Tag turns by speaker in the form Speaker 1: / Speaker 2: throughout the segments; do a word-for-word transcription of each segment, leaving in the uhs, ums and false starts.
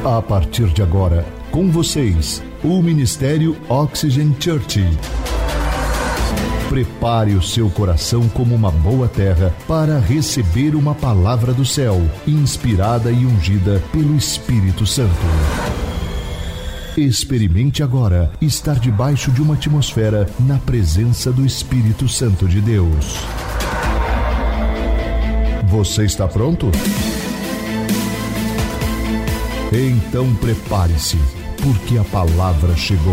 Speaker 1: A partir de agora, com vocês, o Ministério Oxygen Church. Prepare o seu coração como uma boa terra para receber uma palavra do céu, inspirada e ungida pelo Espírito Santo. Experimente agora estar debaixo de uma atmosfera na presença do Espírito Santo de Deus. Você está pronto? Então prepare-se, porque a palavra chegou.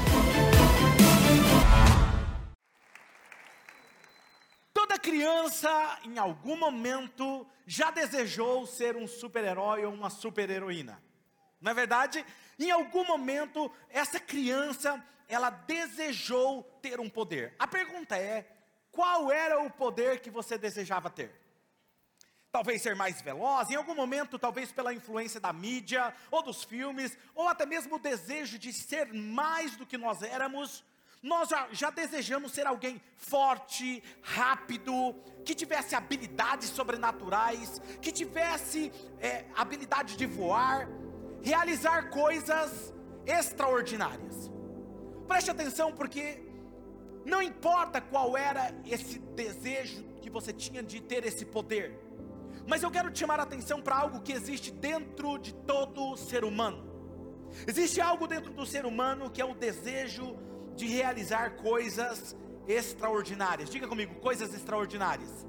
Speaker 2: Toda criança, em algum momento, já desejou ser um super-herói ou uma super-heroína. Não é verdade? Em algum momento, essa criança, ela desejou ter um poder. A pergunta é, qual era o poder que você desejava ter? Talvez ser mais veloz, em algum momento, talvez pela influência da mídia, ou dos filmes, ou até mesmo o desejo de ser mais do que nós éramos. Nós já, já desejamos ser alguém forte, rápido, que tivesse habilidades sobrenaturais, que tivesse é, habilidade de voar, realizar coisas extraordinárias. Preste atenção, porque não importa qual era esse desejo que você tinha de ter esse poder, mas eu quero te chamar a atenção para algo que existe dentro de todo ser humano. Existe algo dentro do ser humano que é o desejo de realizar coisas extraordinárias. Diga comigo, coisas extraordinárias.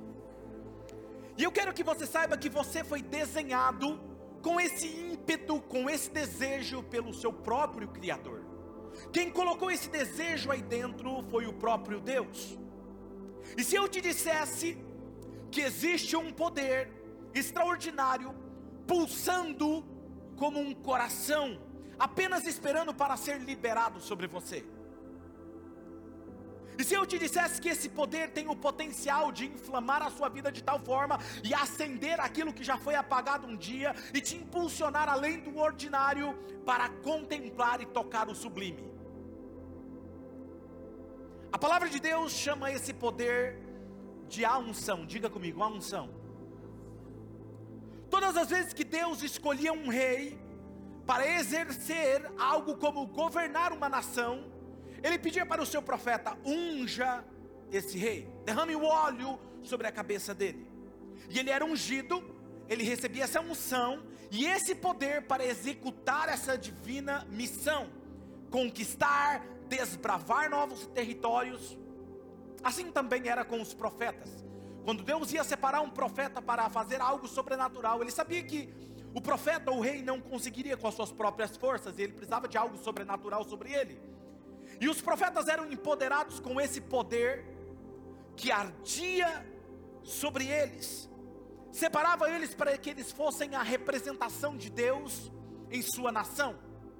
Speaker 2: E eu quero que você saiba que você foi desenhado com esse ímpeto, com esse desejo pelo seu próprio Criador. Quem colocou esse desejo aí dentro foi o próprio Deus. E se eu te dissesse que existe um poder extraordinário pulsando como um coração, apenas esperando para ser liberado sobre você? E se eu te dissesse que esse poder tem o potencial de inflamar a sua vida de tal forma e acender aquilo que já foi apagado um dia e te impulsionar além do ordinário para contemplar e tocar o sublime? A palavra de Deus chama esse poder de a unção. Diga comigo, a unção. Todas as vezes que Deus escolhia um rei para exercer algo como governar uma nação, Ele pedia para o seu profeta: unja esse rei, derrame o óleo sobre a cabeça dele. E ele era ungido, ele recebia essa unção e esse poder para executar essa divina missão, conquistar, desbravar novos territórios. Assim também era com os profetas. Quando Deus ia separar um profeta para fazer algo sobrenatural, Ele sabia que o profeta ou o rei não conseguiria com as suas próprias forças, e ele precisava de algo sobrenatural sobre ele. E os profetas eram empoderados com esse poder que ardia sobre eles, separava eles para que eles fossem a representação de Deus em sua nação.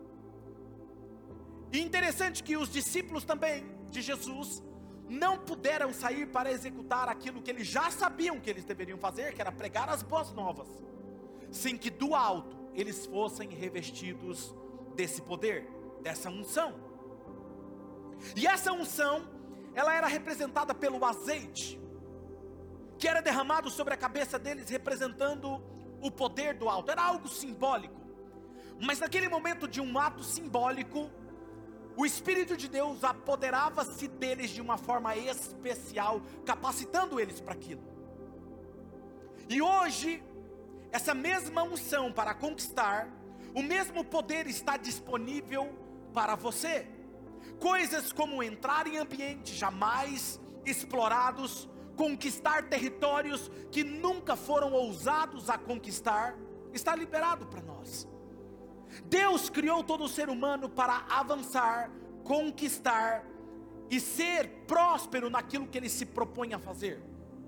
Speaker 2: E interessante que os discípulos também de Jesus não puderam sair para executar aquilo que eles já sabiam que eles deveriam fazer, que era pregar as boas novas, sem que do alto eles fossem revestidos desse poder, dessa unção. E essa unção, ela era representada pelo azeite, que era derramado sobre a cabeça deles, representando o poder do alto. Era algo simbólico, mas naquele momento de um ato simbólico, o Espírito de Deus apoderava-se deles de uma forma especial, capacitando eles para aquilo. E hoje, essa mesma unção para conquistar, o mesmo poder está disponível para você. Coisas como entrar em ambientes jamais explorados, conquistar territórios que nunca foram ousados a conquistar, está liberado para nós. Deus criou todo o ser humano para avançar, conquistar e ser próspero naquilo que ele se propõe a fazer.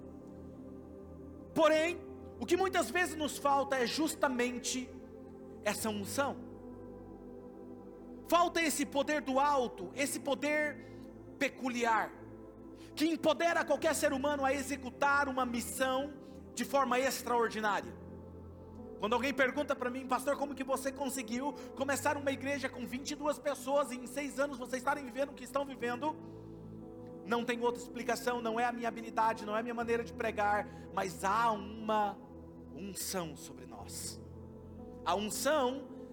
Speaker 2: Porém, o que muitas vezes nos falta é justamente essa unção. Falta esse poder do alto, esse poder peculiar, que empodera qualquer ser humano a executar uma missão de forma extraordinária. Quando alguém pergunta para mim: pastor, como que você conseguiu começar uma igreja com vinte e duas pessoas e em seis anos vocês estarem vivendo o que estão vivendo? Não tem outra explicação, não é a minha habilidade, não é a minha maneira de pregar, mas há uma unção sobre nós. A unção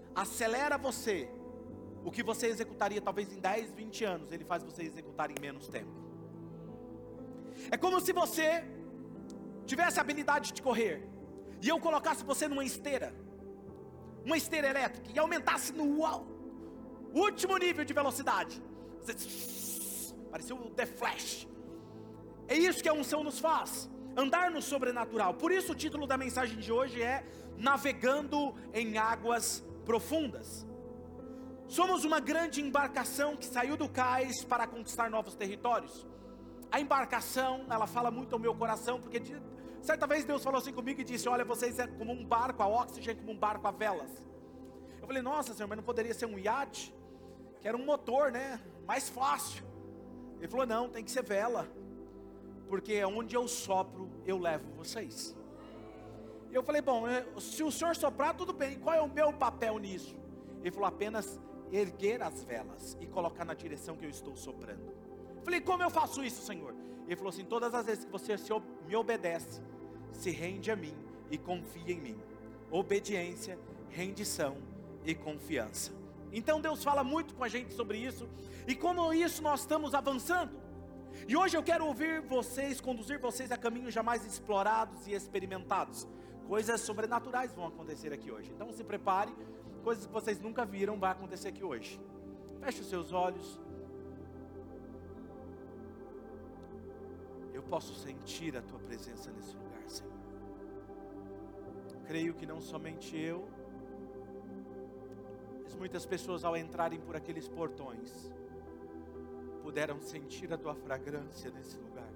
Speaker 2: acelera você. O que você executaria talvez em dez, vinte anos, Ele faz você executar em menos tempo. É como se você tivesse a habilidade de correr, e eu colocasse você numa esteira, uma esteira elétrica, e aumentasse no último nível de velocidade. Você, parecia o The Flash. É isso que a unção nos faz, andar no sobrenatural. Por isso o título da mensagem de hoje é Navegando em Águas Profundas. Somos uma grande embarcação que saiu do cais para conquistar novos territórios. A embarcação, ela fala muito ao meu coração, porque de, certa vez Deus falou assim comigo e disse: olha, vocês é como um barco a oxigênio, como um barco a velas. Eu falei: nossa, Senhor, mas não poderia ser um iate? Que era um motor, né? Mais fácil. Ele falou: não, tem que ser vela, porque onde eu sopro, eu levo vocês. Eu falei: bom, se o Senhor soprar, tudo bem, qual é o meu papel nisso? Ele falou: apenas erguer as velas e colocar na direção que eu estou soprando. Eu falei: como eu faço isso, Senhor? Ele falou assim: todas as vezes que você se, me obedece, se rende a mim e confia em mim. Obediência, rendição e confiança. Então Deus fala muito com a gente sobre isso, e como isso nós estamos avançando. E hoje eu quero ouvir vocês, conduzir vocês a caminhos jamais explorados e experimentados. Coisas sobrenaturais vão acontecer aqui hoje, então se prepare. Coisas que vocês nunca viram vai acontecer aqui hoje. Feche os seus olhos. Eu posso sentir a tua presença nesse lugar, Senhor. Creio que não somente eu, mas muitas pessoas, ao entrarem por aqueles portões, puderam sentir a tua fragrância nesse lugar.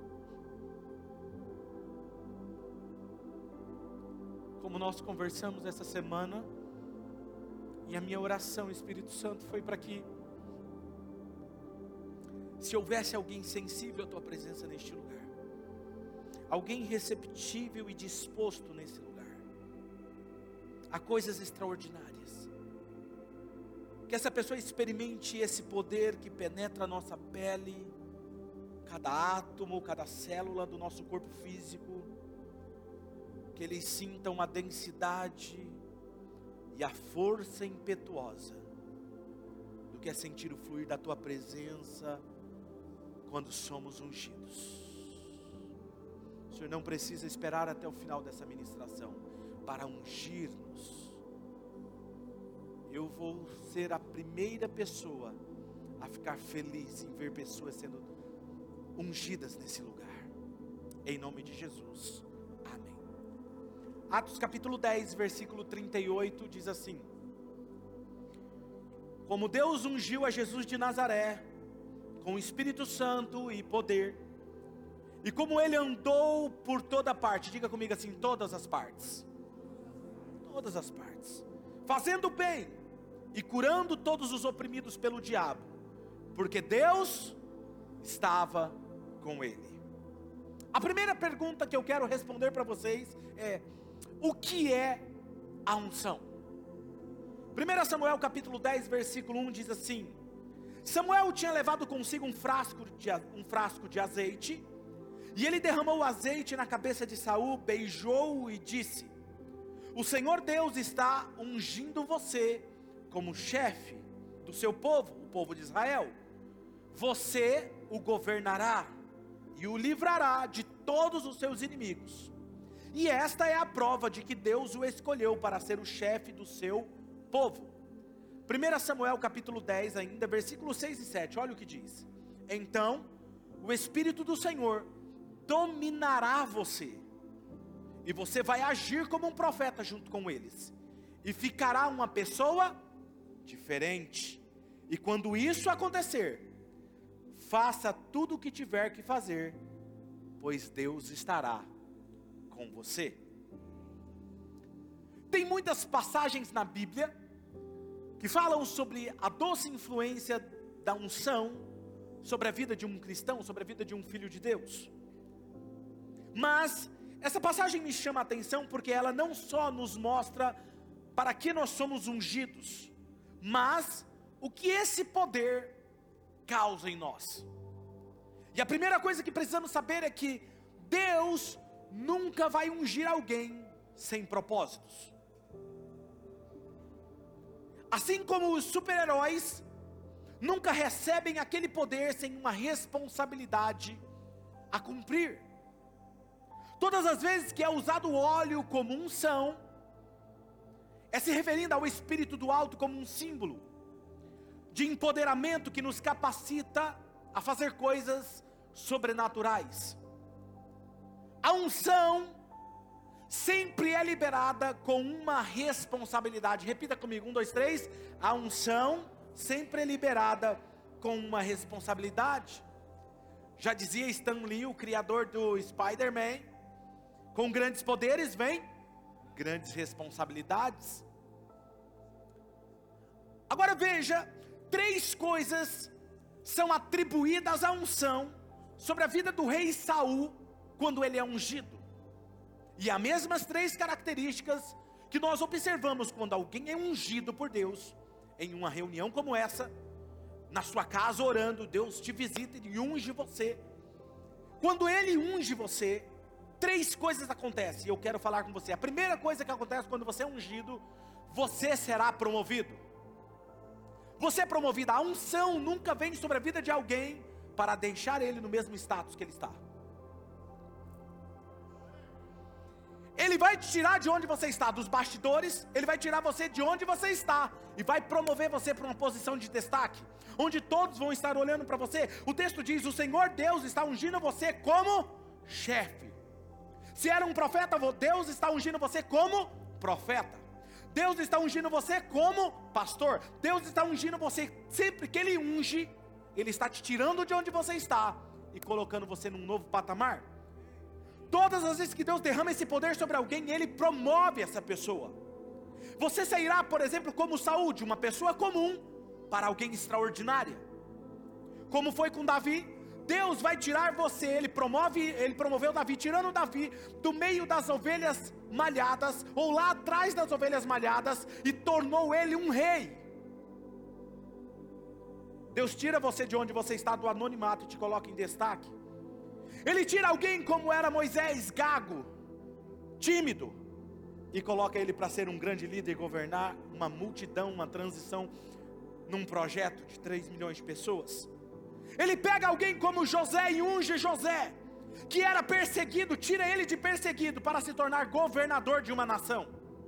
Speaker 2: Como nós conversamos essa semana, e a minha oração, Espírito Santo, foi para que, se houvesse alguém sensível à tua presença neste lugar, alguém receptível e disposto nesse lugar, a coisas extraordinárias, que essa pessoa experimente esse poder que penetra a nossa pele, cada átomo, cada célula do nosso corpo físico, que eles sintam a densidade e a força impetuosa do que é sentir o fluir da tua presença quando somos ungidos. O Senhor não precisa esperar até o final dessa ministração para ungir-nos. Eu vou ser a primeira pessoa a ficar feliz em ver pessoas sendo ungidas nesse lugar, em nome de Jesus. Amém. Atos capítulo dez, versículo trinta e oito, diz assim: como Deus ungiu a Jesus de Nazaré, com o Espírito Santo e poder, e como Ele andou por toda parte, diga comigo assim, todas as partes, todas as partes, fazendo bem, e curando todos os oprimidos pelo diabo, porque Deus estava com Ele. A primeira pergunta que eu quero responder para vocês é: o que é a unção? primeiro Samuel capítulo dez, versículo um diz assim: Samuel tinha levado consigo um frasco de, um frasco de azeite, e ele derramou o azeite na cabeça de Saul, beijou-o e disse: o Senhor Deus está ungindo você como chefe do seu povo, o povo de Israel. Você o governará e o livrará de todos os seus inimigos. E esta é a prova de que Deus o escolheu para ser o chefe do seu povo. primeiro Samuel capítulo dez ainda, versículos seis e sete, olha o que diz: então o Espírito do Senhor dominará você, e você vai agir como um profeta junto com eles, e ficará uma pessoa diferente. E quando isso acontecer, faça tudo o que tiver que fazer, pois Deus estará com você. Tem muitas passagens na Bíblia que falam sobre a doce influência da unção sobre a vida de um cristão, sobre a vida de um filho de Deus. Mas essa passagem me chama a atenção porque ela não só nos mostra para que nós somos ungidos, mas o que esse poder causa em nós. E a primeira coisa que precisamos saber é que Deus nunca vai ungir alguém sem propósitos. Assim como os super-heróis nunca recebem aquele poder sem uma responsabilidade a cumprir. Todas as vezes que é usado o óleo como unção, é se referindo ao Espírito do Alto como um símbolo de empoderamento que nos capacita a fazer coisas sobrenaturais. A unção sempre é liberada com uma responsabilidade. Repita comigo, um, dois, três. A unção sempre é liberada com uma responsabilidade. Já dizia Stan Lee, o criador do Spider-Man, com grandes poderes vem grandes responsabilidades. Agora veja, três coisas são atribuídas à unção sobre a vida do rei Saul quando ele é ungido. E as mesmas três características que nós observamos quando alguém é ungido por Deus, em uma reunião como essa, na sua casa orando, Deus te visita e unge você. Quando Ele unge você, três coisas acontecem, e eu quero falar com você. A primeira coisa que acontece quando você é ungido, você será promovido. Você é promovido. A unção nunca vem sobre a vida de alguém para deixar ele no mesmo status que ele está. Ele vai te tirar de onde você está, dos bastidores. Ele vai tirar você de onde você está e vai promover você para uma posição de destaque, onde todos vão estar olhando para você. O texto diz, o Senhor Deus está ungindo você como chefe. Se era um profeta, Deus está ungindo você como profeta. Deus está ungindo você como pastor. Deus está ungindo você. Sempre que Ele unge, Ele está te tirando de onde você está e colocando você num novo patamar. Todas as vezes que Deus derrama esse poder sobre alguém, Ele promove essa pessoa. Você sairá, por exemplo, como Saul, de uma pessoa comum para alguém extraordinária. Como foi com Davi, Deus vai tirar você. Ele promove, Ele promoveu Davi, tirando Davi do meio das ovelhas malhadas, ou lá atrás das ovelhas malhadas, e tornou ele um rei. Deus tira você de onde você está, do anonimato, e te coloca em destaque. Ele tira alguém como era Moisés, gago, tímido, e coloca ele para ser um grande líder e governar uma multidão, uma transição, num projeto de três milhões de pessoas. Ele pega alguém como José e unge José, que era perseguido, tira ele de perseguido para se tornar governador de uma nação.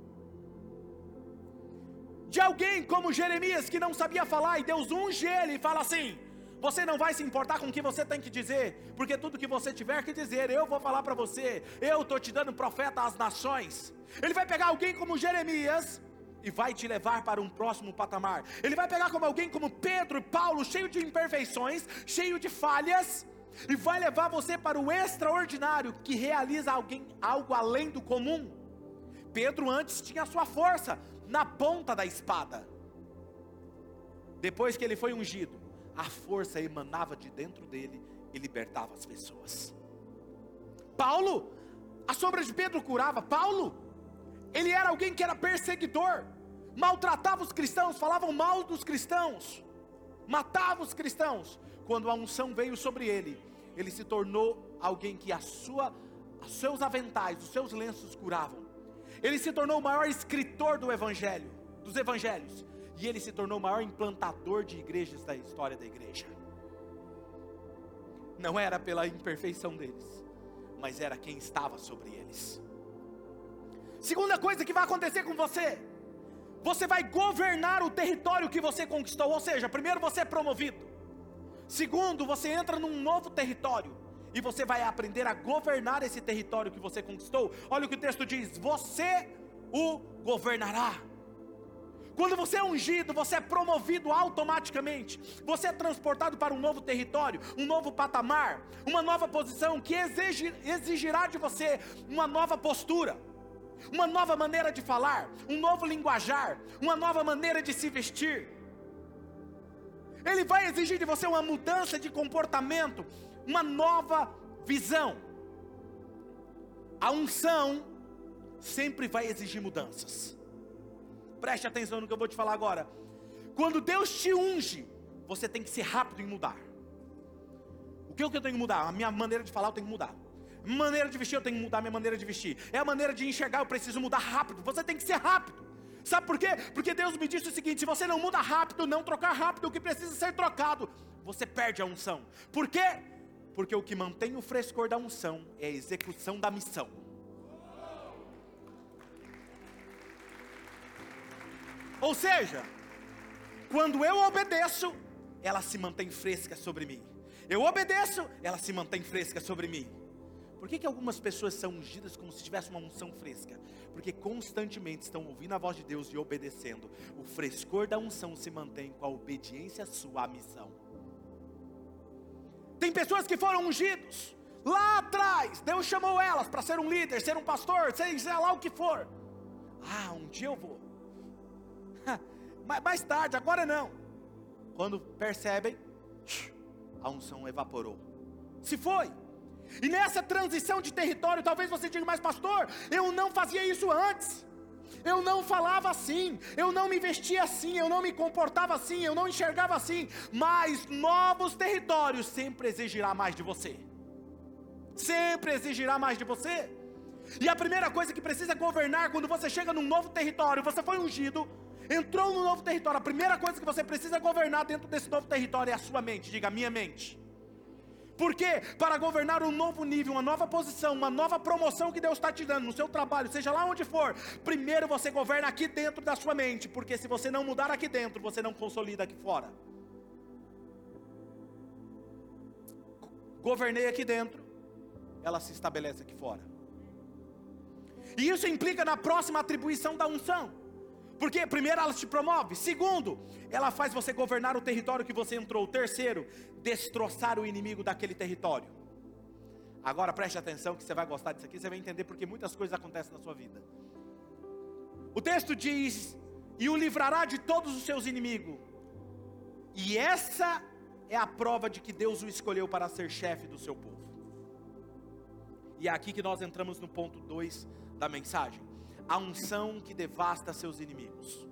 Speaker 2: De alguém como Jeremias, que não sabia falar, e Deus unge ele e fala assim, você não vai se importar com o que você tem que dizer, porque tudo que você tiver que dizer, eu vou falar para você. Eu estou te dando profeta às nações. Ele vai pegar alguém como Jeremias e vai te levar para um próximo patamar. Ele vai pegar como alguém como Pedro e Paulo, cheio de imperfeições, cheio de falhas, e vai levar você para o extraordinário, que realiza alguém, algo além do comum. Pedro antes tinha a sua força na ponta da espada. Depois que ele foi ungido, a força emanava de dentro dele e libertava as pessoas. Paulo, a sombra de Pedro curava. Paulo, ele era alguém que era perseguidor, maltratava os cristãos, falavam mal dos cristãos, matava os cristãos. Quando a unção veio sobre ele, ele se tornou alguém que a sua, os seus aventais, os seus lenços curavam. Ele se tornou o maior escritor do evangelho, dos evangelhos. E ele se tornou o maior implantador de igrejas da história da igreja. Não era pela imperfeição deles, mas era quem estava sobre eles. Segunda coisa que vai acontecer com você, você vai governar o território que você conquistou. Ou seja, primeiro você é promovido. Segundo, você entra num novo território e você vai aprender a governar esse território que você conquistou. Olha o que o texto diz, você o governará. Quando você é ungido, você é promovido automaticamente. Você é transportado para um novo território, um novo patamar, uma nova posição que exigir, exigirá de você uma nova postura, uma nova maneira de falar, um novo linguajar, uma nova maneira de se vestir. Ele vai exigir de você uma mudança de comportamento, uma nova visão. A unção sempre vai exigir mudanças. Preste atenção no que eu vou te falar agora. Quando Deus te unge, você tem que ser rápido em mudar. O que eu tenho que mudar? A minha maneira de falar eu tenho que mudar. A minha maneira de vestir eu tenho que mudar a minha maneira de vestir. É a maneira de enxergar, eu preciso mudar rápido. Você tem que ser rápido. Sabe por quê? Porque Deus me disse o seguinte: se você não muda rápido, não trocar rápido o que precisa ser trocado, você perde a unção. Por quê? Porque o que mantém o frescor da unção é a execução da missão. Ou seja, quando eu obedeço, ela se mantém fresca sobre mim. Eu obedeço, ela se mantém fresca sobre mim. Por que que algumas pessoas são ungidas como se tivesse uma unção fresca? Porque constantemente estão ouvindo a voz de Deus e obedecendo. O frescor da unção se mantém com a obediência sua à missão. Tem pessoas que foram ungidos lá atrás, Deus chamou elas para ser um líder, ser um pastor, seja lá o que for. Ah, um dia eu vou. Mais tarde, agora não. Quando percebem, a unção evaporou, se foi. E nessa transição de território, talvez você diga: mas pastor, eu não fazia isso antes, eu não falava assim, eu não me vestia assim, eu não me comportava assim, eu não enxergava assim. Mas novos territórios sempre exigirá mais de você, sempre exigirá mais de você. E a primeira coisa que precisa governar quando você chega num novo território, você foi ungido, entrou no novo território, a primeira coisa que você precisa governar dentro desse novo território é a sua mente. Diga: minha mente. Porque para governar um novo nível, uma nova posição, uma nova promoção que Deus está te dando no seu trabalho, seja lá onde for, primeiro você governa aqui dentro da sua mente. Porque se você não mudar aqui dentro, você não consolida aqui fora. Governei aqui dentro, ela se estabelece aqui fora. E isso implica na próxima atribuição da unção. Porque primeiro ela te promove, segundo, ela faz você governar o território que você entrou, terceiro, destroçar o inimigo daquele território. Agora preste atenção que você vai gostar disso aqui, você vai entender porque muitas coisas acontecem na sua vida. O texto diz: e o livrará de todos os seus inimigos. E essa é a prova de que Deus o escolheu para ser chefe do seu povo. E é aqui que nós entramos no ponto dois da mensagem: a unção que devasta seus inimigos.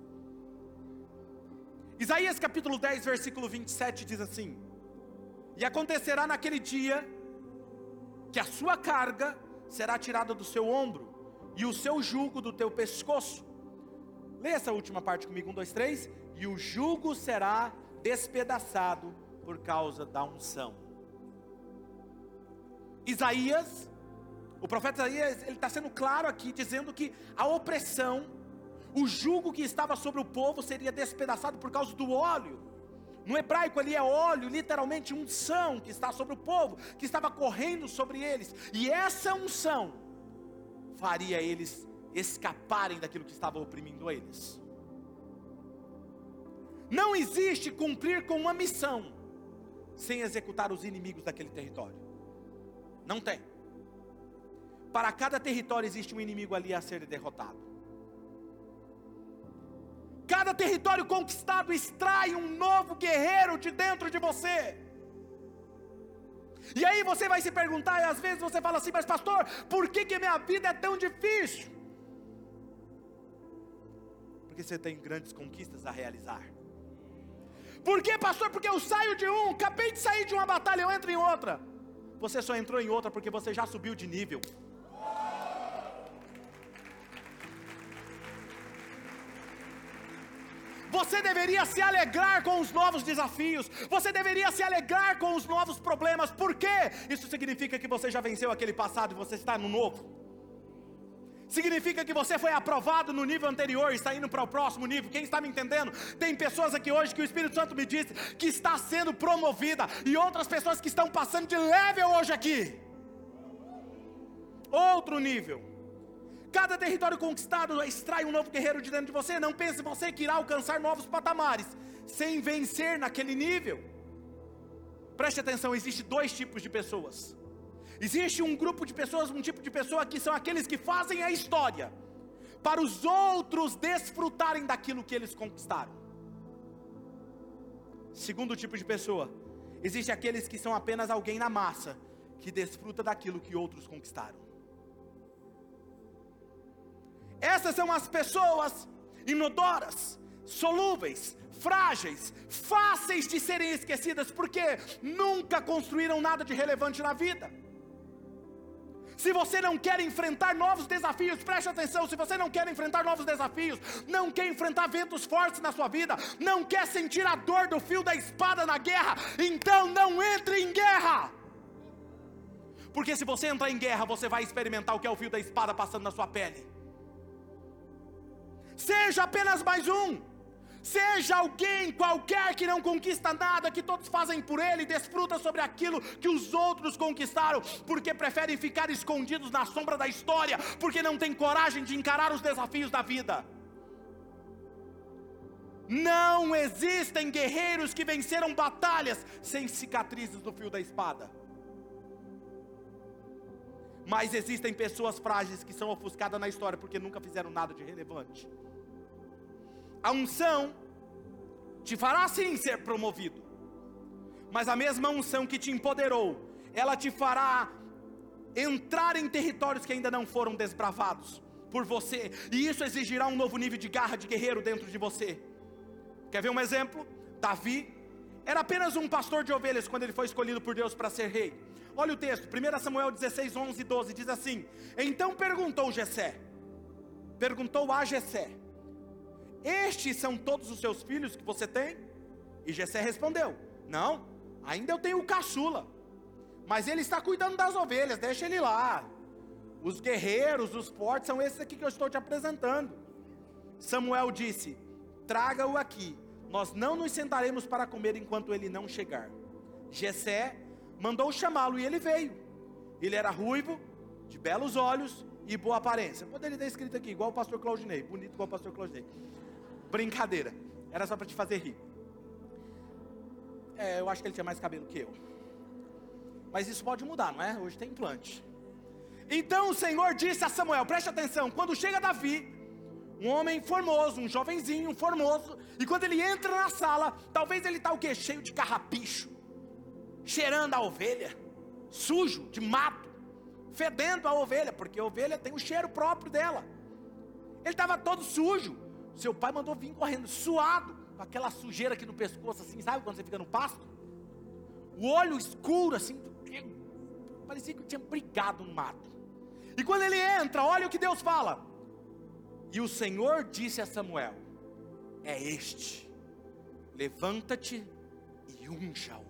Speaker 2: Isaías capítulo dez, versículo vinte e sete diz assim: e acontecerá naquele dia, que a sua carga será tirada do seu ombro, e o seu jugo do teu pescoço. Leia essa última parte comigo, um, dois, três. E o jugo será despedaçado por causa da unção. Isaías, o profeta Isaías, ele está sendo claro aqui, dizendo que a opressão, o jugo que estava sobre o povo seria despedaçado por causa do óleo. No hebraico ali é óleo, literalmente unção que está sobre o povo, que estava correndo sobre eles. E essa unção faria eles escaparem daquilo que estava oprimindo eles. Não existe cumprir com uma missão sem executar os inimigos daquele território. Não tem. Para cada território existe um inimigo ali a ser derrotado. Cada território conquistado extrai um novo guerreiro de dentro de você. E aí você vai se perguntar, e às vezes você fala assim: mas pastor, por que que minha vida é tão difícil? Porque você tem grandes conquistas a realizar. Por que, pastor? Porque eu saio de um, acabei de sair de uma batalha, eu entro em outra. Você só entrou em outra porque você já subiu de nível. Você deveria se alegrar com os novos desafios. Você deveria se alegrar com os novos problemas. Por quê? Isso significa que você já venceu aquele passado e você está no novo. Significa que você foi aprovado no nível anterior e está indo para o próximo nível. Quem está me entendendo? Tem pessoas aqui hoje que o Espírito Santo me disse que está sendo promovida, e outras pessoas que estão passando de level hoje aqui. Outro nível. Cada território conquistado extrai um novo guerreiro de dentro de você. Não pense você que irá alcançar novos patamares sem vencer naquele nível. Preste atenção, existe dois tipos de pessoas. Existe um grupo de pessoas, um tipo de pessoa que são aqueles que fazem a história para os outros desfrutarem daquilo que eles conquistaram. Segundo tipo de pessoa, existe aqueles que são apenas alguém na massa que desfruta daquilo que outros conquistaram. Essas são as pessoas inodoras, solúveis, frágeis, fáceis de serem esquecidas, porque nunca construíram nada de relevante na vida. Se você não quer enfrentar novos desafios, preste atenção, se você não quer enfrentar novos desafios, não quer enfrentar ventos fortes na sua vida, não quer sentir a dor do fio da espada na guerra, então não entre em guerra. Porque se você entrar em guerra, você vai experimentar o que é o fio da espada passando na sua pele. Seja apenas mais um. Seja alguém qualquer que não conquista nada, que todos fazem por ele e desfruta sobre aquilo que os outros conquistaram, porque preferem ficar escondidos na sombra da história, porque não têm coragem de encarar os desafios da vida. Não existem guerreiros que venceram batalhas sem cicatrizes do fio da espada. Mas existem pessoas frágeis que são ofuscadas na história porque nunca fizeram nada de relevante. A unção te fará sim ser promovido, mas a mesma unção que te empoderou, ela te fará entrar em territórios que ainda não foram desbravados por você, e isso exigirá um novo nível de garra de guerreiro dentro de você. Quer ver um exemplo? Davi era apenas um pastor de ovelhas quando ele foi escolhido por Deus para ser rei. Olha o texto, primeiro Samuel dezesseis, onze e doze, diz assim: então perguntou Jessé, perguntou a Jessé, estes são todos os seus filhos que você tem? E Jessé respondeu, não, ainda eu tenho o caçula, mas ele está cuidando das ovelhas, deixa ele lá. Os guerreiros, os fortes são esses aqui que eu estou te apresentando. Samuel disse, traga-o aqui, nós não nos sentaremos para comer enquanto ele não chegar. Jessé mandou chamá-lo e ele veio. Ele era ruivo, de belos olhos e boa aparência. Poderia ter escrito aqui, igual o pastor Claudinei, bonito igual o pastor Claudinei. Brincadeira, era só para te fazer rir. É, eu acho que ele tinha mais cabelo que eu. Mas isso pode mudar, não é? Hoje tem implante. Então o Senhor disse a Samuel, preste atenção, quando chega Davi, um homem formoso, um jovenzinho formoso, e quando ele entra na sala, talvez ele está o quê? Cheio de carrapicho, cheirando a ovelha, sujo, de mato, fedendo a ovelha, porque a ovelha tem o cheiro próprio dela. Ele estava todo sujo. Seu pai mandou vir correndo, suado, com aquela sujeira aqui no pescoço, assim, sabe quando você fica no pasto? O olho escuro, assim, parecia que tinha brigado no mato. E quando ele entra, olha o que Deus fala. E o Senhor disse a Samuel, é este, levanta-te e unja-o.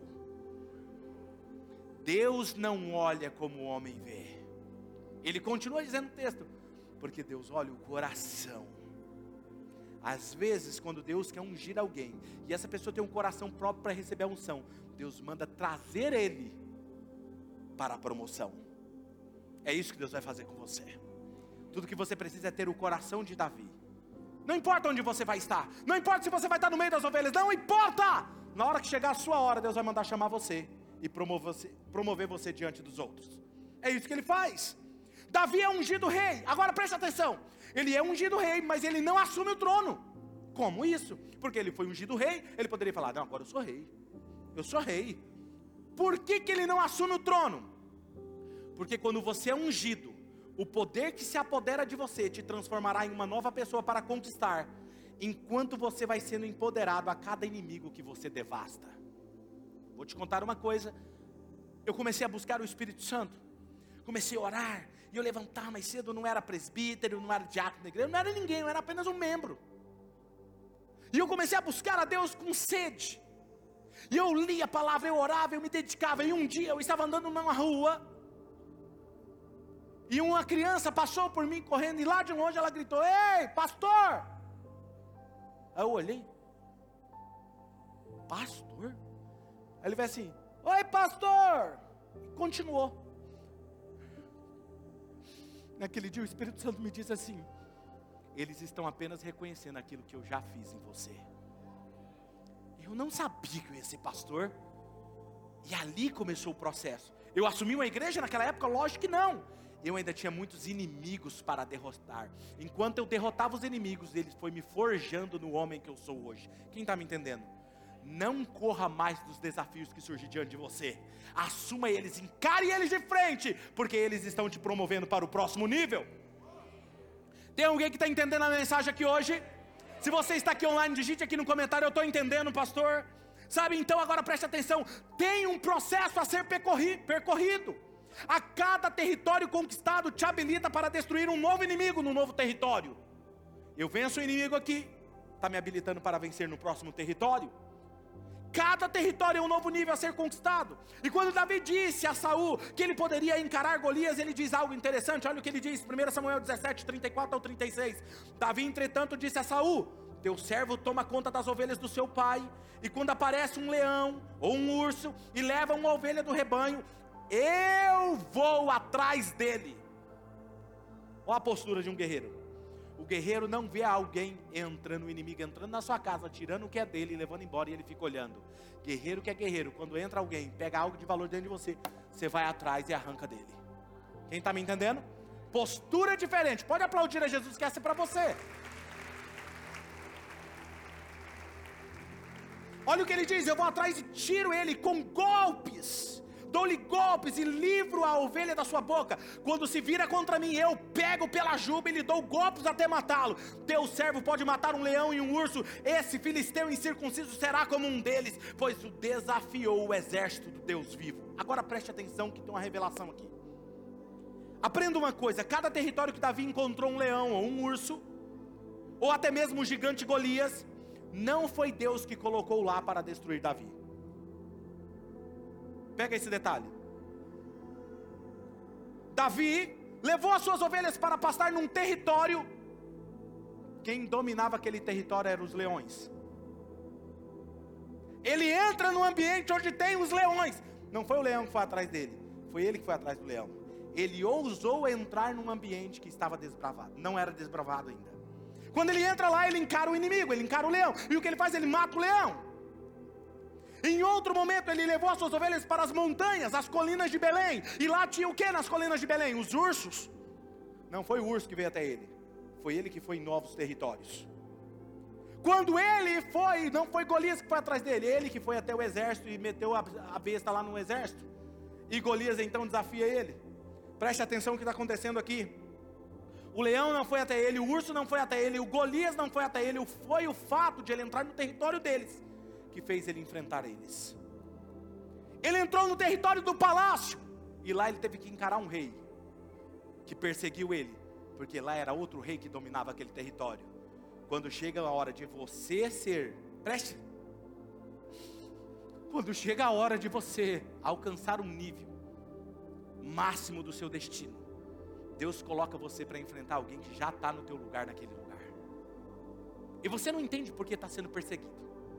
Speaker 2: Deus não olha como o homem vê. Ele continua dizendo no texto, porque Deus olha o coração. Às vezes, quando Deus quer ungir alguém, e essa pessoa tem um coração próprio para receber a unção, Deus manda trazer ele para a promoção. É isso que Deus vai fazer com você. Tudo que você precisa é ter o coração de Davi. Não importa onde você vai estar, não importa se você vai estar no meio das ovelhas, não importa! Na hora que chegar a sua hora, Deus vai mandar chamar você e promover você, promover você diante dos outros. É isso que ele faz. Davi é ungido rei. Agora preste atenção, ele é ungido rei, mas ele não assume o trono. Como isso? Porque ele foi ungido rei, ele poderia falar, não, agora eu sou rei, eu sou rei. Por que que ele não assume o trono? Porque quando você é ungido, o poder que se apodera de você te transformará em uma nova pessoa para conquistar, enquanto você vai sendo empoderado a cada inimigo que você devasta. Vou te contar uma coisa, eu comecei a buscar o Espírito Santo, comecei a orar, e eu levantar mais cedo, eu não era presbítero, eu não era diácono da igreja, eu não era ninguém, eu era apenas um membro. E eu comecei a buscar a Deus com sede. E eu lia a palavra, eu orava, eu me dedicava. E um dia eu estava andando numa rua, e uma criança passou por mim correndo, e lá de longe ela gritou, ei, pastor! Aí eu olhei, pastor? Aí ele veio assim, oi pastor! E continuou. Naquele dia o Espírito Santo me disse assim, eles estão apenas reconhecendo aquilo que eu já fiz em você. Eu não sabia que eu ia ser pastor. E ali começou o processo. Eu assumi uma igreja naquela época? Lógico que não. Eu ainda tinha muitos inimigos para derrotar. Enquanto eu derrotava os inimigos, ele foi me forjando no homem que eu sou hoje. Quem está me entendendo? Não corra mais dos desafios que surgem diante de você. Assuma eles, encare eles de frente, porque eles estão te promovendo para o próximo nível. Tem alguém que está entendendo a mensagem aqui hoje? Se você está aqui online, digite aqui no comentário, eu estou entendendo, pastor. Sabe, então agora preste atenção, tem um processo a ser percorrido. A cada território conquistado te habilita para destruir um novo inimigo no novo território. Eu venço o inimigo aqui, está me habilitando para vencer no próximo território. Cada território é um novo nível a ser conquistado. E quando Davi disse a Saul que ele poderia encarar Golias, ele diz algo interessante. Olha o que ele diz, primeiro Samuel dezessete, trinta e quatro ao trinta e seis. Davi, entretanto, disse a Saul: teu servo toma conta das ovelhas do seu pai, e quando aparece um leão ou um urso e leva uma ovelha do rebanho, eu vou atrás dele. Olha a postura de um guerreiro. O guerreiro não vê alguém entrando, o inimigo entrando na sua casa, tirando o que é dele e levando embora, e ele fica olhando. Guerreiro que é guerreiro, quando entra alguém, pega algo de valor dentro de você, você vai atrás e arranca dele. Quem está me entendendo? Postura diferente. Pode aplaudir a Jesus, que essa é para você. Olha o que ele diz: eu vou atrás e tiro ele com golpes. Dou-lhe golpes e livro a ovelha da sua boca. Quando se vira contra mim, eu pego pela juba e lhe dou golpes até matá-lo. Teu servo pode matar um leão e um urso. Esse filisteu incircunciso será como um deles, pois o desafiou o exército do Deus vivo. Agora preste atenção que tem uma revelação aqui. Aprenda uma coisa: cada território que Davi encontrou um leão ou um urso, ou até mesmo o gigante Golias, não foi Deus que colocou lá para destruir Davi. Pega esse detalhe. Davi levou as suas ovelhas para pastar num território. Quem dominava aquele território eram os leões. Ele entra num ambiente onde tem os leões. Não foi o leão que foi atrás dele, foi ele que foi atrás do leão. Ele ousou entrar num ambiente que estava desbravado, não era desbravado ainda. Quando ele entra lá, ele encara o inimigo, ele encara o leão. E o que ele faz? Ele mata o leão. Em outro momento ele levou as suas ovelhas para as montanhas, as colinas de Belém. E lá tinha o que nas colinas de Belém? Os ursos. Não foi o urso que veio até ele, foi ele que foi em novos territórios. Quando ele foi, não foi Golias que foi atrás dele, ele que foi até o exército e meteu a, a besta lá no exército. E Golias então desafia ele. Preste atenção no que está acontecendo aqui. O leão não foi até ele, o urso não foi até ele, o Golias não foi até ele. Foi o fato de ele entrar no território deles que fez ele enfrentar eles. Ele entrou no território do palácio, e lá ele teve que encarar um rei, que perseguiu ele, porque lá era outro rei que dominava aquele território. Quando chega a hora de você ser, preste, quando chega a hora de você alcançar um nível máximo do seu destino, Deus coloca você para enfrentar alguém que já está no teu lugar naquele lugar, e você não entende porque está sendo perseguido.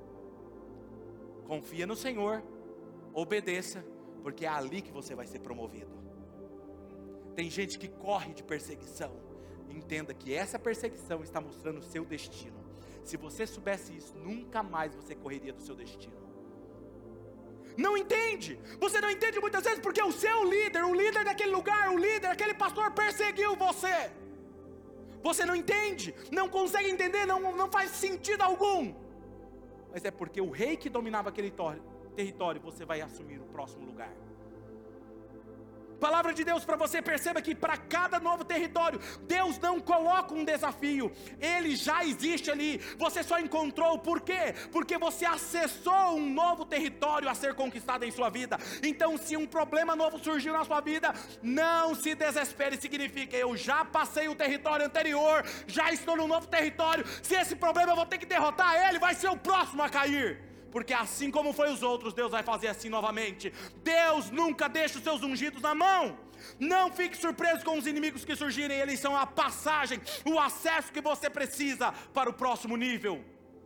Speaker 2: Confia no Senhor, obedeça, porque é ali que você vai ser promovido. Tem gente que corre de perseguição. Entenda que essa perseguição está mostrando o seu destino. Se você soubesse isso, nunca mais você correria do seu destino. Não entende? Você não entende muitas vezes porque o seu líder, o líder daquele lugar, o líder, aquele pastor perseguiu você. Você não entende, não consegue entender, não, não faz sentido algum. Mas é porque o rei que dominava aquele território, você vai assumir o próximo lugar. Palavra de Deus para você, perceba que para cada novo território, Deus não coloca um desafio, ele já existe ali, você só encontrou. Por quê? Porque você acessou um novo território a ser conquistado em sua vida. Então se um problema novo surgiu na sua vida, não se desespere, significa: eu já passei o território anterior, já estou no novo território, se esse problema eu vou ter que derrotar ele, vai ser o próximo a cair. Porque assim como foi os outros, Deus vai fazer assim novamente. Deus nunca deixa os seus ungidos na mão. Não fique surpreso com os inimigos que surgirem. Eles são a passagem, o acesso que você precisa para o próximo nível.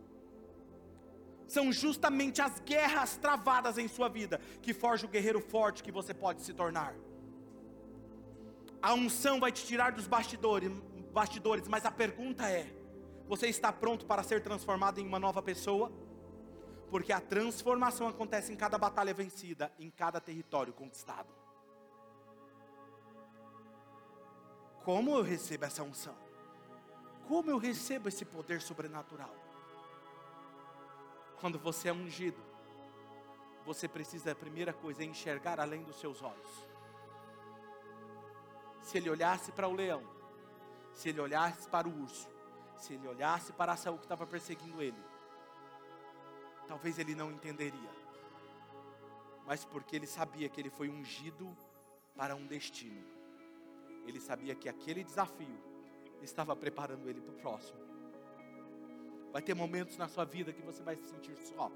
Speaker 2: São justamente as guerras travadas em sua vida que forjam o guerreiro forte que você pode se tornar. A unção vai te tirar dos bastidores, bastidores, mas a pergunta é: você está pronto para ser transformado em uma nova pessoa? Porque a transformação acontece em cada batalha vencida, em cada território conquistado. Como eu recebo essa unção? Como eu recebo esse poder sobrenatural? Quando você é ungido, você precisa, a primeira coisa, é enxergar além dos seus olhos. Se ele olhasse para o leão, se ele olhasse para o urso, se ele olhasse para Saul que estava perseguindo ele, talvez ele não entenderia, mas porque ele sabia que ele foi ungido para um destino. Ele sabia que aquele desafio estava preparando ele para o próximo. Vai ter momentos na sua vida que você vai se sentir só.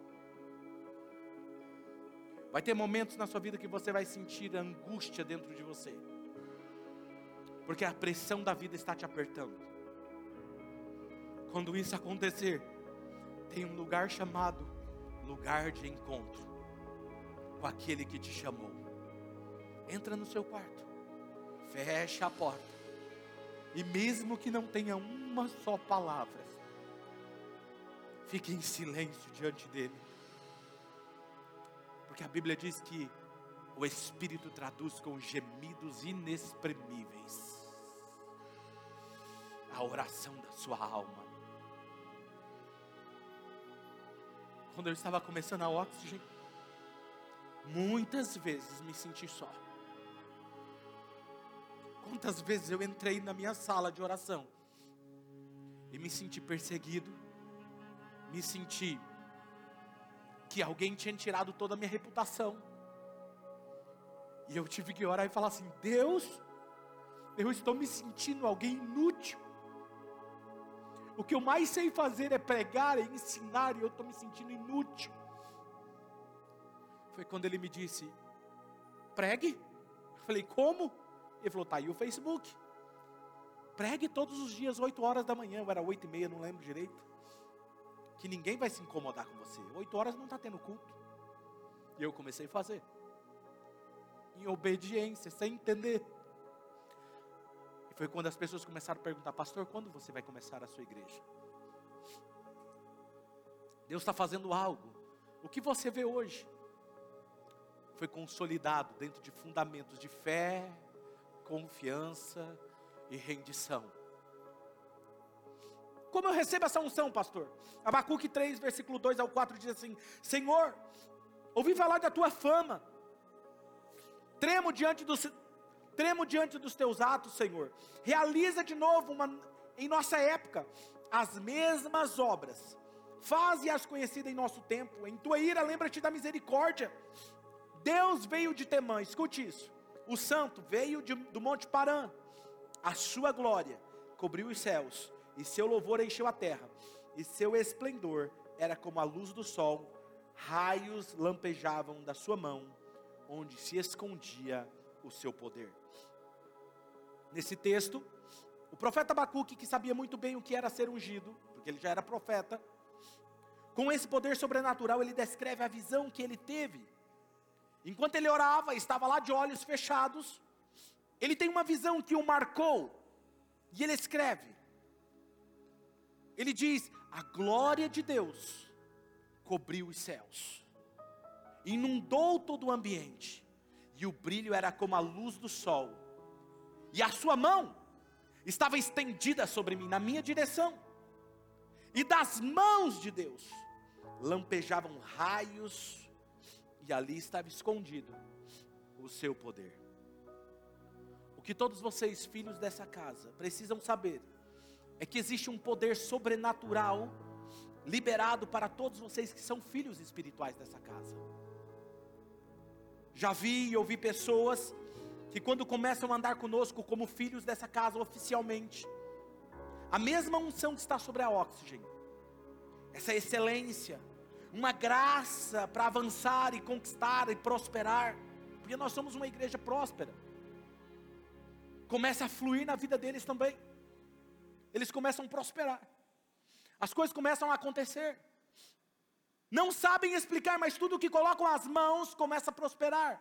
Speaker 2: Vai ter momentos na sua vida que você vai sentir angústia dentro de você. Porque a pressão da vida está te apertando. Quando isso acontecer, tem um lugar chamado lugar de encontro com aquele que te chamou. Entra no seu quarto, fecha a porta, e mesmo que não tenha uma só palavra, fique em silêncio diante dele. Porque a Bíblia diz que o Espírito traduz com gemidos inexprimíveis a oração da sua alma. Quando eu estava começando a Oxygen, muitas vezes me senti só. Quantas vezes eu entrei na minha sala de oração e me senti perseguido, me senti que alguém tinha tirado toda a minha reputação. E eu tive que orar e falar assim: Deus, eu estou me sentindo alguém inútil. O que eu mais sei fazer é pregar e ensinar, e eu estou me sentindo inútil. Foi quando ele me disse: pregue. Eu falei: como? Ele falou: tá aí o Facebook. Pregue todos os dias, oito horas da manhã. Ou era oito e meia, não lembro direito. Que ninguém vai se incomodar com você. Oito horas não está tendo culto. E eu comecei a fazer. Em obediência, sem entender. E foi quando as pessoas começaram a perguntar: pastor, quando você vai começar a sua igreja? Deus está fazendo algo. O que você vê hoje foi consolidado dentro de fundamentos de fé, confiança e rendição. Como eu recebo essa unção, pastor? Abacuque três, versículo dois ao quatro diz assim: Senhor, ouvi falar da tua fama, tremo diante dos, tremo diante dos teus atos, Senhor. Realiza de novo uma, em nossa época as mesmas obras, faze-as conhecidas em nosso tempo. Em tua ira lembra-te da misericórdia. Deus veio de Temã, escute isso. O santo veio de, do monte Parã. A sua glória cobriu os céus, e seu louvor encheu a terra, e seu esplendor era como a luz do sol. Raios lampejavam da sua mão, onde se escondia o seu poder. Nesse texto, o profeta Abacuque, que sabia muito bem o que era ser ungido, porque ele já era profeta, com esse poder sobrenatural, ele descreve a visão que ele teve. Enquanto ele orava, estava lá de olhos fechados, ele tem uma visão que o marcou, e ele escreve. Ele diz: a glória de Deus cobriu os céus, inundou todo o ambiente, e o brilho era como a luz do sol, e a sua mão estava estendida sobre mim, na minha direção, e das mãos de Deus lampejavam raios, e ali estava escondido o seu poder. O que todos vocês, filhos dessa casa, precisam saber é que existe um poder sobrenatural liberado para todos vocês que são filhos espirituais dessa casa. Já vi e ouvi pessoas que quando começam a andar conosco como filhos dessa casa oficialmente, a mesma unção que está sobre a Oxygen, essa excelência, uma graça para avançar e conquistar e prosperar, porque nós somos uma igreja próspera, começa a fluir na vida deles também. Eles começam a prosperar, as coisas começam a acontecer, não sabem explicar, mas tudo que colocam as mãos começa a prosperar.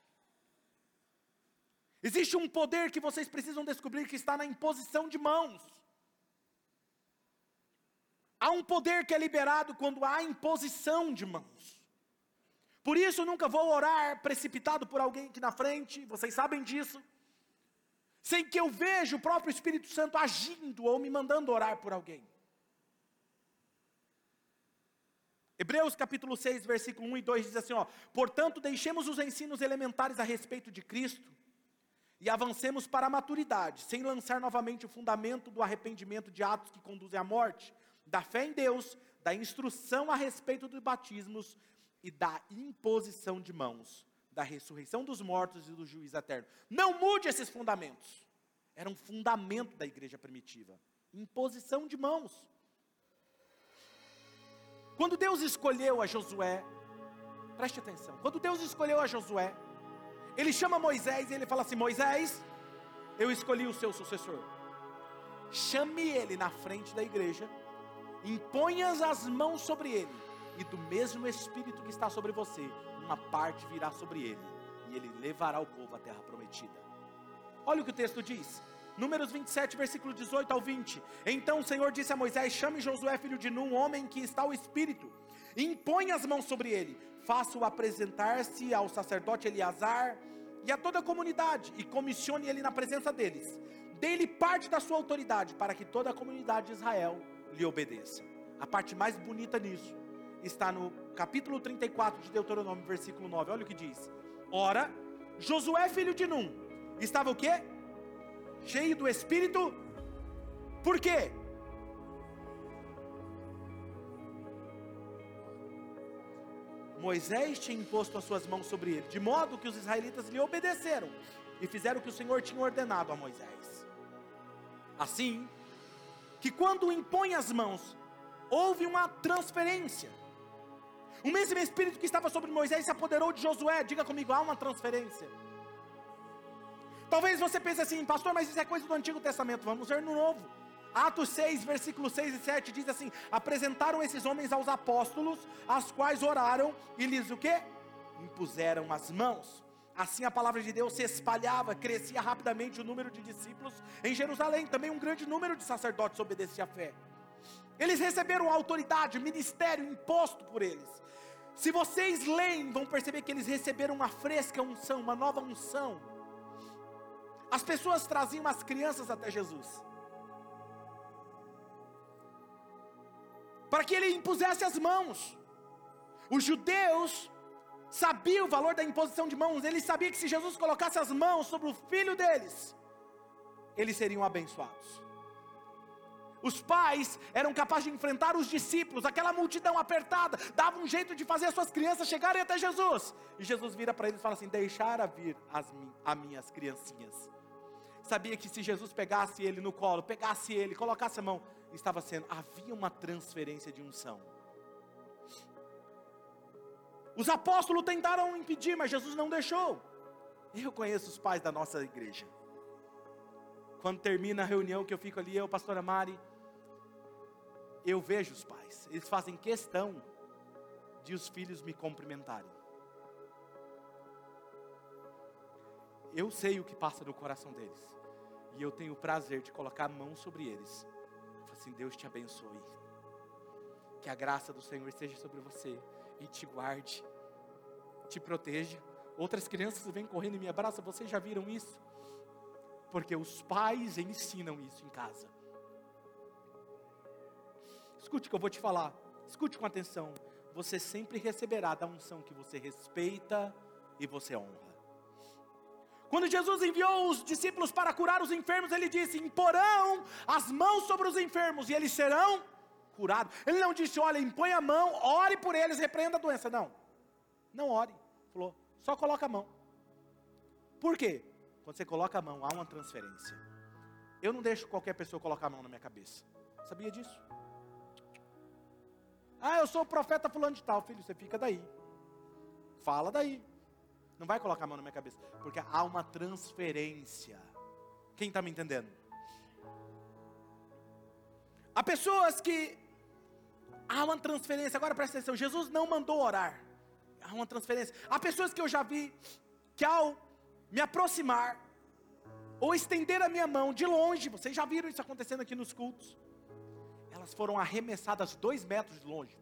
Speaker 2: Existe um poder que vocês precisam descobrir, que está na imposição de mãos. Há um poder que é liberado quando há imposição de mãos. Por isso eu nunca vou orar precipitado por alguém aqui na frente, vocês sabem disso, sem que eu veja o próprio Espírito Santo agindo ou me mandando orar por alguém. Hebreus capítulo seis, versículo um e dois diz assim, ó: portanto deixemos os ensinos elementares a respeito de Cristo, e avancemos para a maturidade, sem lançar novamente o fundamento do arrependimento de atos que conduzem à morte, da fé em Deus, da instrução a respeito dos batismos e da imposição de mãos, da ressurreição dos mortos e do juízo eterno. Não mude esses fundamentos. Era um fundamento da igreja primitiva. Imposição de mãos. Quando Deus escolheu a Josué, preste atenção, quando Deus escolheu a Josué, Ele chama Moisés e Ele fala assim: Moisés, eu escolhi o seu sucessor. Chame ele na frente da igreja, imponha as mãos sobre ele, e do mesmo Espírito que está sobre você, uma parte virá sobre ele, e ele levará o povo à terra prometida. Olha o que o texto diz, Números vinte e sete, versículo dezoito ao vinte. Então o Senhor disse a Moisés: chame Josué, filho de Num, homem que está o Espírito, e imponha as mãos sobre ele, faça-o apresentar-se ao sacerdote Eleazar e a toda a comunidade, e comissione ele na presença deles. Dê-lhe parte da sua autoridade, para que toda a comunidade de Israel lhe obedeça. A parte mais bonita nisso está no capítulo trinta e quatro de Deuteronômio, versículo nove. Olha o que diz: ora, Josué, filho de Num, estava o quê? Cheio do Espírito. Por quê? Moisés tinha imposto as suas mãos sobre ele, de modo que os israelitas lhe obedeceram e fizeram o que o Senhor tinha ordenado a Moisés. Assim, que quando impõe as mãos, houve uma transferência. O mesmo Espírito que estava sobre Moisés se apoderou de Josué. Diga comigo, há uma transferência. Talvez você pense assim: pastor, mas isso é coisa do Antigo Testamento. Vamos ver no Novo. Atos seis, versículos seis e sete diz assim: apresentaram esses homens aos apóstolos, as quais oraram e lhes o quê? Impuseram as mãos. Assim a palavra de Deus se espalhava, crescia rapidamente o número de discípulos em Jerusalém. Também um grande número de sacerdotes obedecia à fé. Eles receberam autoridade, ministério imposto por eles. Se vocês leem, vão perceber que eles receberam uma fresca unção, uma nova unção. As pessoas traziam as crianças até Jesus, para que ele impusesse as mãos. Os judeus sabiam o valor da imposição de mãos. Eles sabiam que se Jesus colocasse as mãos sobre o filho deles, eles seriam abençoados. Os pais eram capazes de enfrentar os discípulos, aquela multidão apertada, dava um jeito de fazer as suas crianças chegarem até Jesus. E Jesus vira para eles e fala assim: deixara vir as, as minhas criancinhas. Sabia que se Jesus pegasse ele no colo, pegasse ele, colocasse a mão, estava sendo, havia uma transferência de unção. Os apóstolos tentaram impedir, mas Jesus não deixou. Eu conheço os pais da nossa igreja. Quando termina a reunião que eu fico ali, eu, pastora Mari, eu vejo os pais, eles fazem questão de os filhos me cumprimentarem. Eu sei o que passa no coração deles, e eu tenho o prazer de colocar a mão sobre eles. Eu falo assim: Deus te abençoe, que a graça do Senhor esteja sobre você e te guarde, te proteja. Outras crianças vêm correndo e me abraçam. Vocês já viram isso? Porque os pais ensinam isso em casa. Escute o que eu vou te falar, escute com atenção. Você sempre receberá da unção que você respeita e você honra. Quando Jesus enviou os discípulos para curar os enfermos, Ele disse: imporão as mãos sobre os enfermos e eles serão curados. Ele não disse: olha, impõe a mão, ore por eles, repreenda a doença. Não, não ore. Falou, só coloca a mão. Por quê? Quando você coloca a mão, há uma transferência. Eu não deixo qualquer pessoa colocar a mão na minha cabeça. Sabia disso? Ah, eu sou o profeta fulano de tal. Filho, você fica daí. Fala daí. Não vai colocar a mão na minha cabeça, porque há uma transferência. Quem está me entendendo? Há pessoas que há uma transferência. Agora presta atenção, Jesus não mandou orar. Há uma transferência. Há pessoas que eu já vi que ao me aproximar ou estender a minha mão de longe, vocês já viram isso acontecendo aqui nos cultos, elas foram arremessadas dois metros de longe,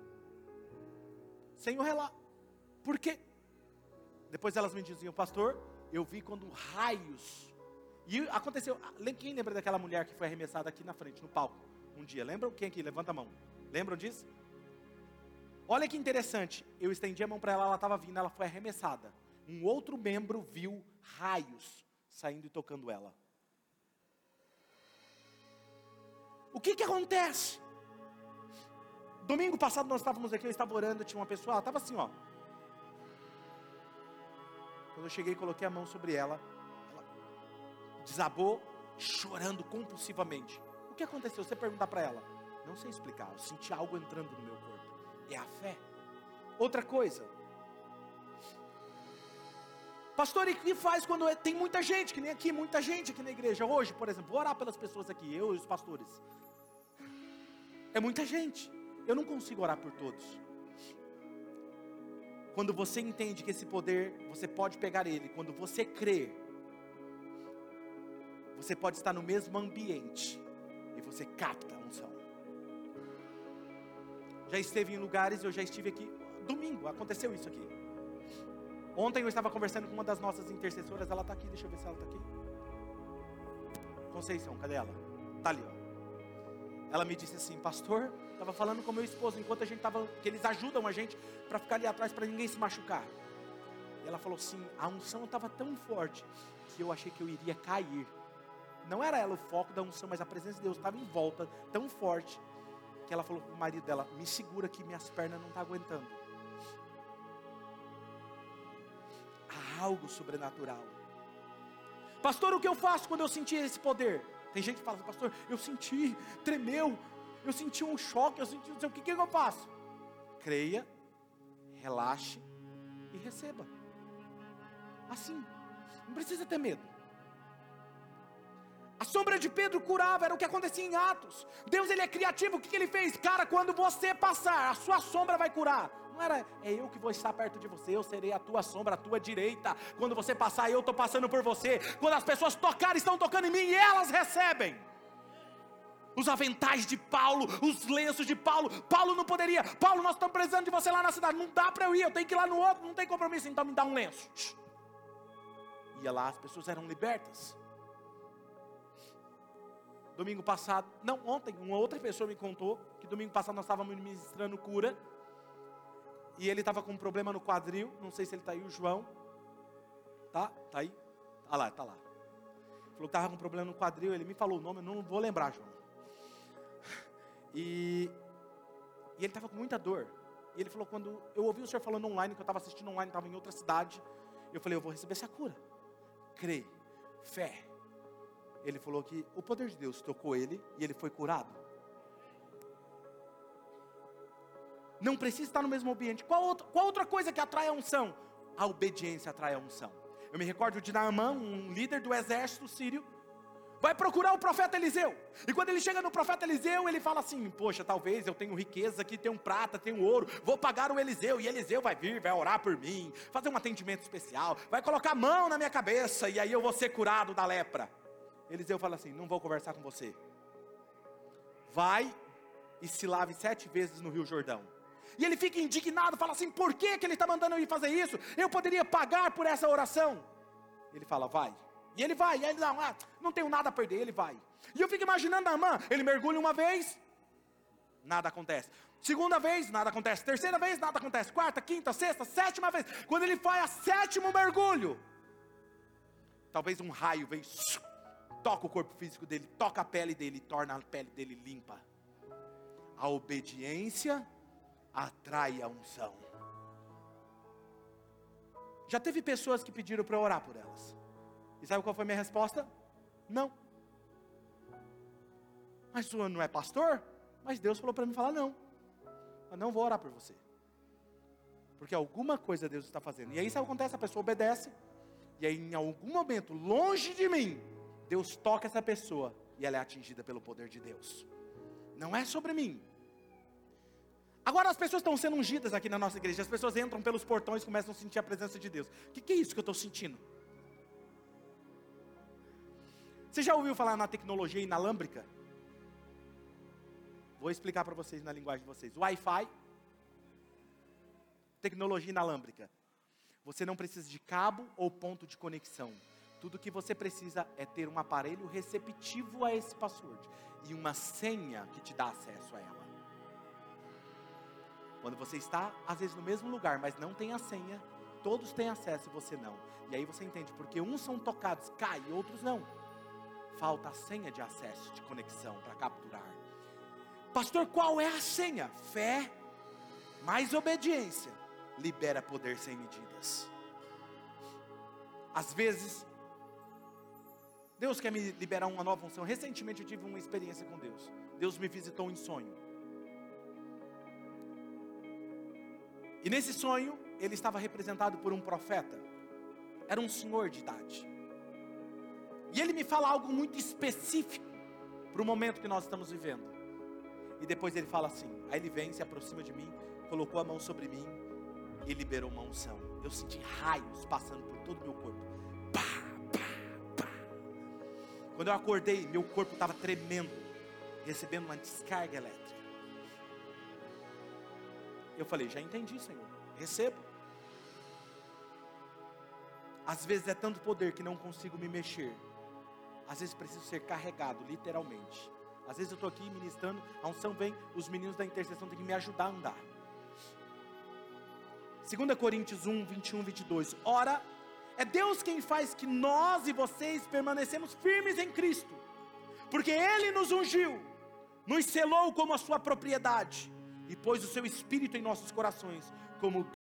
Speaker 2: sem eu relar. Por quê? Depois elas me diziam: pastor, eu vi quando raios, e aconteceu, quem lembra daquela mulher que foi arremessada aqui na frente, no palco, um dia? Lembram? Quem aqui? Levanta a mão. Lembram disso? Olha que interessante, eu estendi a mão para ela, ela estava vindo, ela foi arremessada. Um outro membro viu raios saindo e tocando ela. O que que acontece? Domingo passado nós estávamos aqui, eu estava orando, tinha uma pessoa, ela estava assim, ó. Quando eu cheguei e coloquei a mão sobre ela, ela desabou, chorando compulsivamente. O que aconteceu? Você perguntar para ela, não sei explicar, eu senti algo entrando no meu corpo. É a fé. Outra coisa, pastor, e o que faz quando tem muita gente, que nem aqui, muita gente aqui na igreja? Hoje, por exemplo, vou orar pelas pessoas aqui, eu e os pastores. É muita gente, eu não consigo orar por todos. Quando você entende que esse poder, você pode pegar ele, quando você crê, você pode estar no mesmo ambiente, e você capta a unção. Já esteve em lugares, eu já estive aqui, domingo, aconteceu isso aqui. Ontem eu estava conversando com uma das nossas intercessoras, ela está aqui, deixa eu ver se ela está aqui. Conceição, cadê ela? Está ali, ó. Ela me disse assim, pastor, estava falando com meu esposo, enquanto a gente estava, que eles ajudam a gente para ficar ali atrás, para ninguém se machucar. E ela falou assim, a unção estava tão forte, que eu achei que eu iria cair. Não era ela o foco da unção, mas a presença de Deus estava em volta, tão forte, que ela falou para o marido dela, me segura que minhas pernas não estão aguentando. Há algo sobrenatural. Pastor, o que eu faço quando eu senti esse poder? Tem gente que fala, pastor, eu senti, tremeu, eu senti um choque, eu senti, não sei o que, que eu faço? Creia, relaxe e receba. Assim, não precisa ter medo. A sombra de Pedro curava, era o que acontecia em Atos. Deus, ele é criativo, o que, que ele fez? Cara, quando você passar, a sua sombra vai curar. Não era, é eu que vou estar perto de você, eu serei a tua sombra, a tua direita. Quando você passar, eu estou passando por você. Quando as pessoas tocarem, estão tocando em mim e elas recebem. Os aventais de Paulo, os lenços de Paulo. Paulo não poderia, Paulo, nós estamos precisando de você lá na cidade. Não dá para eu ir, eu tenho que ir lá no outro, não tem compromisso, então me dá um lenço. Ia lá, as pessoas eram libertas. Domingo passado, não, ontem, uma outra pessoa me contou que domingo passado nós estávamos ministrando cura. E ele estava com um problema no quadril, não sei se ele está aí, o João. Tá? Tá aí? Ah lá, tá lá. Falou que estava com um problema no quadril, ele me falou o nome, eu não vou lembrar, João. E, e ele estava com muita dor. E ele falou, quando eu ouvi o senhor falando online, que eu estava assistindo online, estava em outra cidade. Eu falei, eu vou receber essa cura. Creio, fé. Ele falou que o poder de Deus tocou ele e ele foi curado. Não precisa estar no mesmo ambiente. Qual outra, qual outra coisa que atrai a unção? A obediência atrai a unção. Eu me recordo de Naamã, um líder do exército sírio, vai procurar o profeta Eliseu. E quando ele chega no profeta Eliseu, ele fala assim, poxa, talvez eu tenho riqueza aqui, tenho prata, tenho ouro, vou pagar o Eliseu, e Eliseu vai vir, vai orar por mim, fazer um atendimento especial, vai colocar a mão na minha cabeça, e aí eu vou ser curado da lepra. Eliseu fala assim, não vou conversar com você. Vai e se lave sete vezes no Rio Jordão. E ele fica indignado, fala assim, por que, que ele está mandando eu ir fazer isso? Eu poderia pagar por essa oração. Ele fala, vai. E ele vai, e ele dá, ah, não tenho nada a perder, ele vai. E eu fico imaginando Naamã, ele mergulha uma vez, nada acontece. Segunda vez, nada acontece. Terceira vez, nada acontece. Quarta, quinta, sexta, sétima vez. Quando ele faz a sétimo mergulho, talvez um raio vem, toca o corpo físico dele, toca a pele dele, e torna a pele dele limpa. A obediência atrai a unção. Já teve pessoas que pediram para eu orar por elas. E sabe qual foi a minha resposta? Não. Mas o senhor não é pastor? Mas Deus falou para mim falar não. Eu não vou orar por você. Porque alguma coisa Deus está fazendo. E aí sabe o que acontece? A pessoa obedece. E aí em algum momento, longe de mim, Deus toca essa pessoa. E ela é atingida pelo poder de Deus. Não é sobre mim. Agora as pessoas estão sendo ungidas aqui na nossa igreja. As pessoas entram pelos portões e começam a sentir a presença de Deus. O que, que é isso que eu estou sentindo? Você já ouviu falar na tecnologia inalámbrica? Vou explicar para vocês na linguagem de vocês. Wi-Fi, tecnologia inalámbrica. Você não precisa de cabo ou ponto de conexão. Tudo que você precisa é ter um aparelho receptivo a esse password. E uma senha que te dá acesso a ela. Quando você está, às vezes, no mesmo lugar, mas não tem a senha, todos têm acesso e você não. E aí você entende, porque uns são tocados, cai, e outros não. Falta a senha de acesso, de conexão, para capturar. Pastor, qual é a senha? Fé, mais obediência, libera poder sem medidas. Às vezes, Deus quer me liberar uma nova unção. Recentemente eu tive uma experiência com Deus. Deus me visitou em sonho. E nesse sonho, ele estava representado por um profeta. Era um senhor de idade. E ele me fala algo muito específico para o momento que nós estamos vivendo. E depois ele fala assim, aí ele vem, se aproxima de mim, colocou a mão sobre mim e liberou uma unção. Eu senti raios passando por todo o meu corpo. Pá, pá, pá. Quando eu acordei, meu corpo estava tremendo, recebendo uma descarga elétrica. Eu falei, já entendi, Senhor, recebo. Às vezes é tanto poder que não consigo me mexer. Às vezes preciso ser carregado, literalmente. Às vezes eu estou aqui ministrando, a unção vem, os meninos da intercessão têm que me ajudar a andar. dois Coríntios um, vinte e um, vinte e dois. Ora, é Deus quem faz que nós e vocês permanecemos firmes em Cristo. Porque Ele nos ungiu, nos selou como a sua propriedade, e pôs o seu Espírito em nossos corações, como